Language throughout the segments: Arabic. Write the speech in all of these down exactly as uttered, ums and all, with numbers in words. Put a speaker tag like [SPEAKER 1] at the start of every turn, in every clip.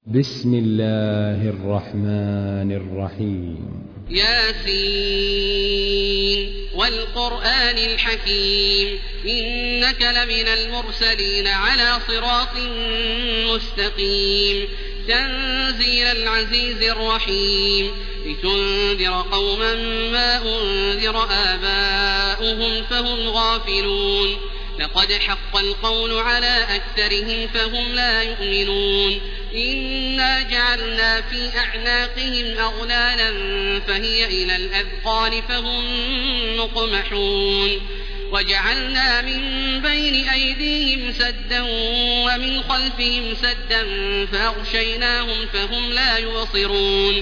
[SPEAKER 1] بسم الله الرحمن الرحيم.
[SPEAKER 2] ياسين والقرآن الحكيم إنك لمن المرسلين على صراط مستقيم تنزيل العزيز الرحيم لتنذر قوما ما أنذر آباؤهم فهم غافلون لقد حق القول على أكثرهم فهم لا يؤمنون إنا جعلنا في أعناقهم أغلالا فهي إلى الأذقان فهم مقمحون وجعلنا من بين أيديهم سدا ومن خلفهم سدا فأغشيناهم فهم لا يبصرون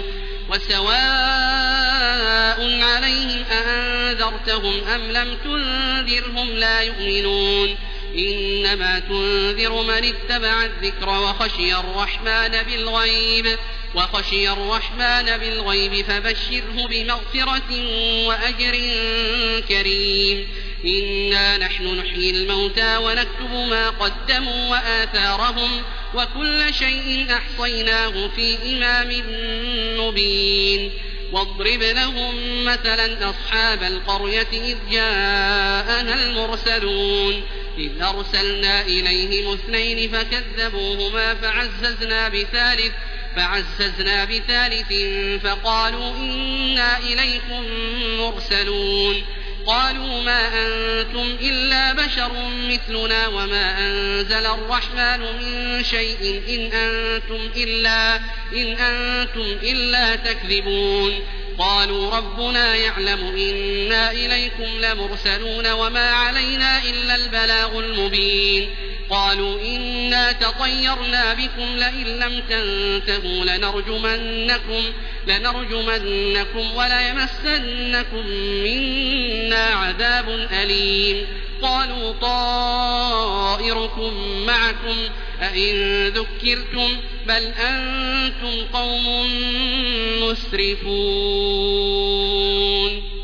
[SPEAKER 2] وسواء عليهم أأنذرتهم أم لم تنذرهم لا يؤمنون إنما تنذر من اتبع الذكر وخشي الرحمن بالغيب وخشي الرحمن بالغيب فبشره بمغفرة وأجر كريم إنا نحن نحيي الموتى ونكتب ما قدموا وآثارهم وكل شيء أحصيناه في إمام مبين واضرب لهم مثلا أصحاب القرية إذ جاءها المرسلون إذ أرسلنا إليهم اثنين فكذبوهما فعززنا بثالث فعززنا بثالث فقالوا إنا إليكم مرسلون قالوا ما أنتم إلا بشر مثلنا وما أنزل الرحمن من شيء إن أنتم إلا, إن أنتم إلا تكذبون قالوا ربنا يعلم إنا إليكم لمرسلون وما علينا إلا البلاغ المبين قالوا إنا تطيرنا بكم لئن لم تنتهوا لنرجمنكم, لنرجمنكم وليمسنكم منا عذاب أليم قالوا طائركم معكم أئن ذكرتم بل أنتم قوم مسرفون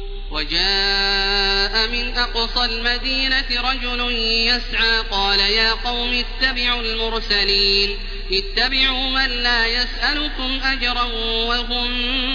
[SPEAKER 2] وجاء من أقصى المدينة رجل يسعى قال يا قوم اتبعوا المرسلين اتبعوا من لا يسألكم أجرا وهم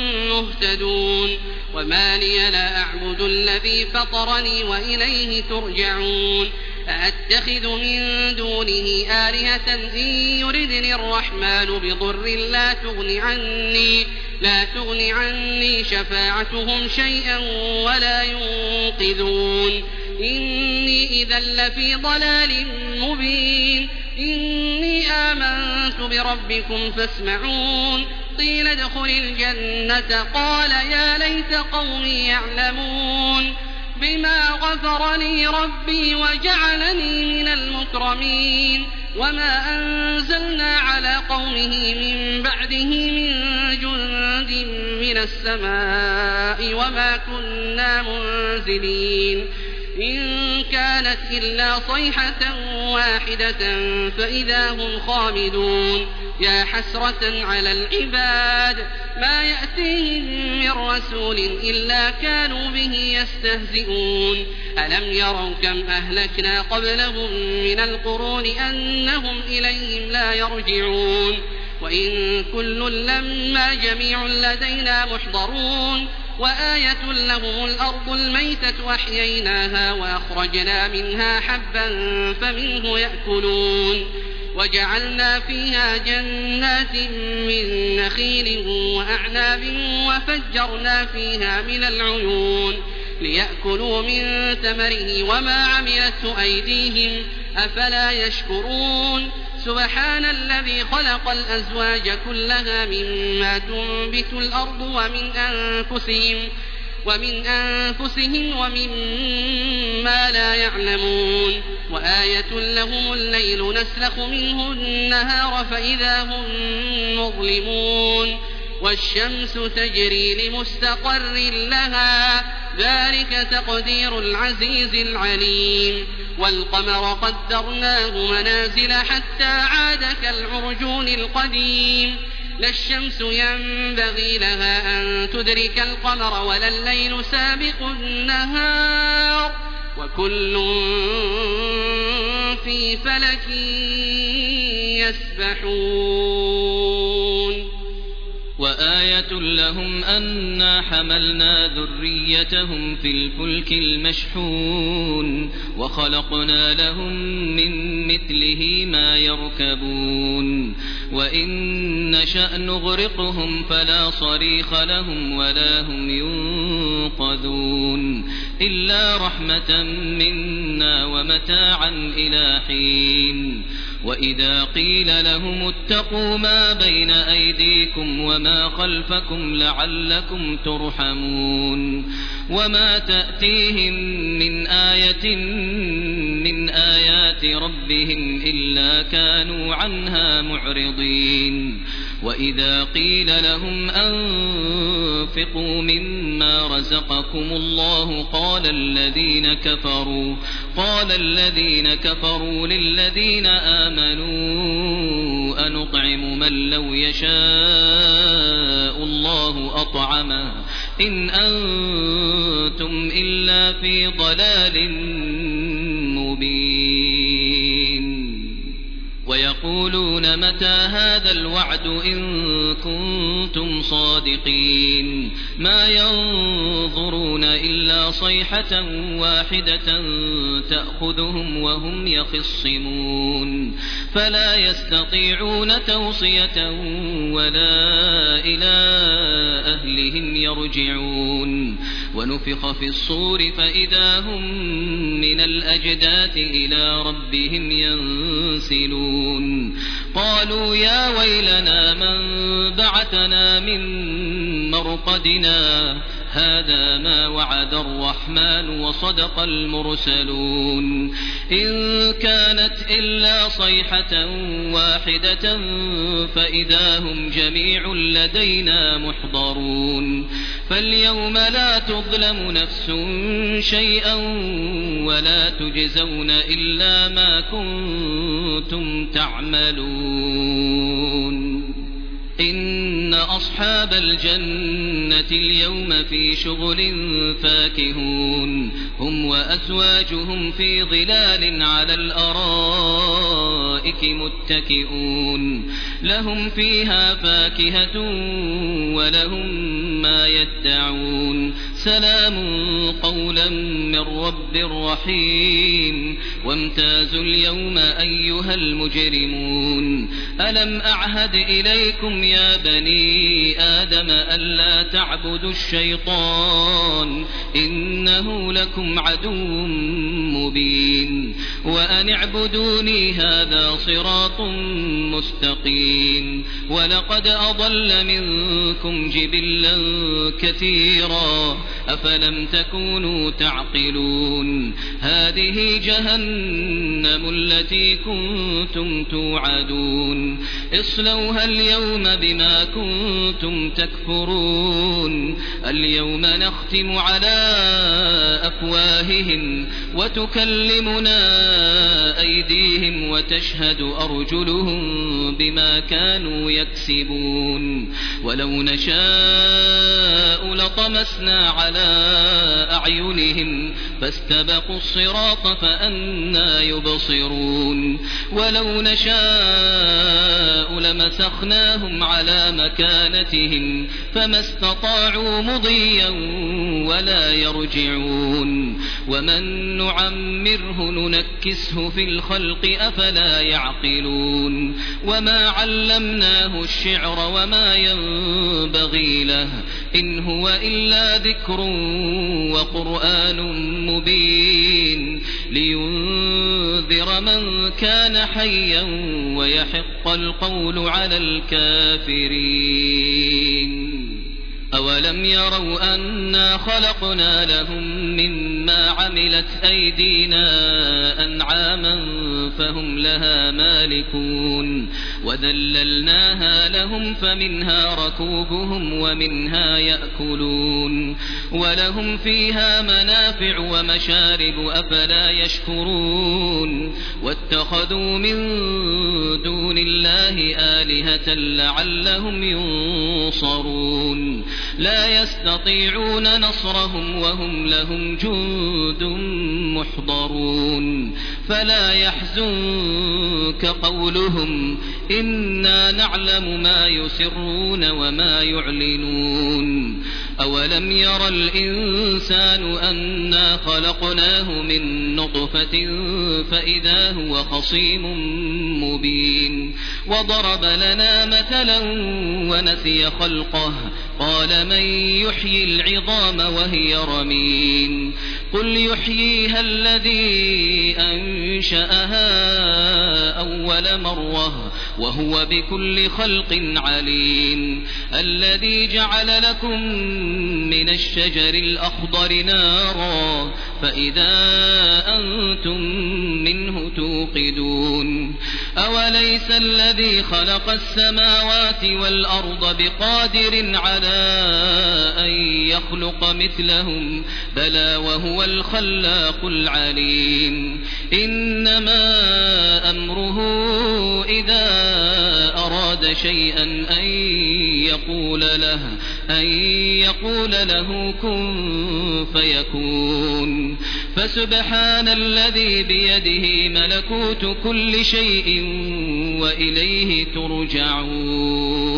[SPEAKER 2] مهتدون وما لي لا أعبد الذي فطرني وإليه ترجعون أأتخذ من دونه آلهة إن يردني الرحمن بضر لا تغن عني لا تغن عني شفاعتهم شيئا ولا ينقذون إني إذا لفي ضلال مبين إني آمنت بربكم فاسمعون قيل ادخل الجنة قال يا ليت قومي يعلمون بما غفر لي ربي وجعلني من المكرمين وما أنزلنا على قومه من بعده من جند من السماء وما كنا منزلين إن كانت إلا صيحة واحدة فإذا هم خامدون يا حسرة على العباد ما يأتيهم من رسول إلا كانوا به يستهزئون ألم يروا كم أهلكنا قبلهم من القرون أنهم إليهم لا يرجعون وإن كل لما جميع لدينا محضرون وآية لهم الأرض الميتة أحييناها وأخرجنا منها حبا فمنه يأكلون وجعلنا فيها جنات من نخيل وأعناب وفجرنا فيها من العيون ليأكلوا من ثمره وما عملته أيديهم أفلا يشكرون سبحان الذي خلق الأزواج كلها مما تنبت الأرض ومن أنفسهم ومن أنفسهم ومما لا يعلمون وآية لهم الليل نسلخ منه النهار فإذا هم مظلمون والشمس تجري لمستقر لها ذلك تقدير العزيز العليم والقمر قدرناه منازل حتى عاد كالعرجون القديم لا الشمس ينبغي لها أن تدرك القمر ولا الليل سابق النهار وكل في فلك يسبحون
[SPEAKER 3] آية لهم أنا حملنا ذريتهم في الفلك المشحون وخلقنا لهم من مثله ما يركبون وإن نشأ نغرقهم فلا صريخ لهم ولا هم ينقذون إلا رحمة منا ومتاعا إلى حين وإذا قيل لهم اتقوا ما بين أيديكم وما خلفكم لعلكم ترحمون وما تأتيهم من آية من آيات ربهم إلا كانوا عنها معرضين وإذا قيل لهم أنفقوا مما رزقكم الله قال الذين كفروا قال الذين كفروا للذين آمنوا أنطعم من لو يشاء الله أطعمه إن أنتم إلا في ضلال مبين ويقولون متى هذا الوعد إن كنتم صادقين ما ينظرون إلا صيحة واحدة تأخذهم وهم يخصمون فلا يستطيعون توصية ولا إلى أهلهم يرجعون ونفخ في الصور فإذا هم من الأجداث إلى ربهم ينسلون قالوا يا ويلنا من بعثنا من مرقدنا هذا ما وعد الرحمن وصدق المرسلون إن كانت إلا صيحة واحدة فإذا هم جميع لدينا محضرون فاليوم لا تظلم نفس شيئا ولا تجزون إلا ما كنتم تعملون إن أصحاب الجنة اليوم في شغل فاكهون هم وأزواجهم في ظلال على الأرائك متكئون لهم فيها فاكهة ولهم ما يدعون سلام قولا من رب رحيم وامتازوا اليوم أيها المجرمون ألم أعهد إليكم يا بني آدم ألا تعبدوا الشيطان إنه لكم عدو مبين وأن اعبدوني هذا صراط مستقيم ولقد أضل منكم جبلا كثيرا أفلم تكونوا تعقلون هذه جهنم التي كنتم توعدون اصلوها اليوم بما كنتم تكفرون اليوم نختم على أفواههم وتكلمنا أيديهم وتشهد أرجلهم بما كانوا يكسبون ولو نشاء لطمسنا على أعينهم فاستبقوا الصراط فأنى يبصرون ولو نشاء لمسخناهم على مكانتهم فما استطاعوا مضيا ولا يرجعون ومن نعمره ننكسه في الخلق أفلا يعقلون وما علمناه الشعر وما ينبغي له إن هو إلا ذكر وقرآن مبين لينذر من كان حيا ويحق القول على الكافرين أولم يروا أنا خلقنا لهم مما عملت أيدينا أنعاما فهم لها مالكون وذللناها لهم فمنها ركوبهم ومنها يأكلون ولهم فيها منافع ومشارب أفلا يشكرون واتخذوا من دون الله آلهة لعلهم ينصرون لا يستطيعون نصرهم وهم لهم جند محضرون فلا يحزنك قولهم إنا نعلم ما يسرون وما يعلنون أولم ير الإنسان أنا خلقناه من نطفة فإذا هو خصيم مبين وضرب لنا مثلا ونسي خلقه قال من يحيي العظام وهي رميم قل يحييها الذي أنشأها أول مرة وهو بكل خلق عليم الذي جعل لكم من الشجر الأخضر نارا فإذا أنتم منه توقدون أوليس الذي خلق السماوات والأرض بقادر على أن يخلق مثلهم بلى وهو الخلاق العليم إنما أمره إذا أراد شيئا أن يقول له أن يقول له كن فيكون فسبحان الذي بيده ملكوت كل شيء وإليه ترجعون